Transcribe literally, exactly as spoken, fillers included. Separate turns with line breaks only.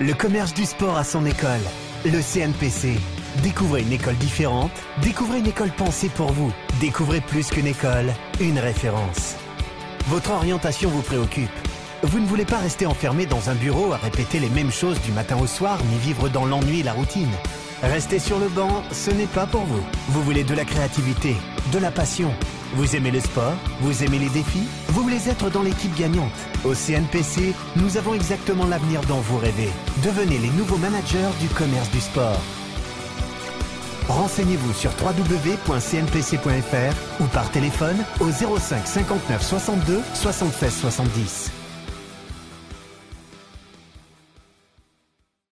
Le commerce du sport a son école, le C N P C. Découvrez une école différente, découvrez une école pensée pour vous. Découvrez plus qu'une école, une référence. Votre orientation vous préoccupe. Vous ne voulez pas rester enfermé dans un bureau à répéter les mêmes choses du matin au soir, ni vivre dans l'ennui et la routine. Rester sur le banc, ce n'est pas pour vous. Vous voulez de la créativité, de la passion. Vous aimez le sport, vous aimez les défis, vous voulez être dans l'équipe gagnante. Au C N P C, nous avons exactement l'avenir dont vous rêvez. Devenez les nouveaux managers du commerce du sport. Renseignez-vous sur w w w point c n p c point f r ou par téléphone au zéro cinq cinquante-neuf soixante-deux soixante-seize soixante-dix.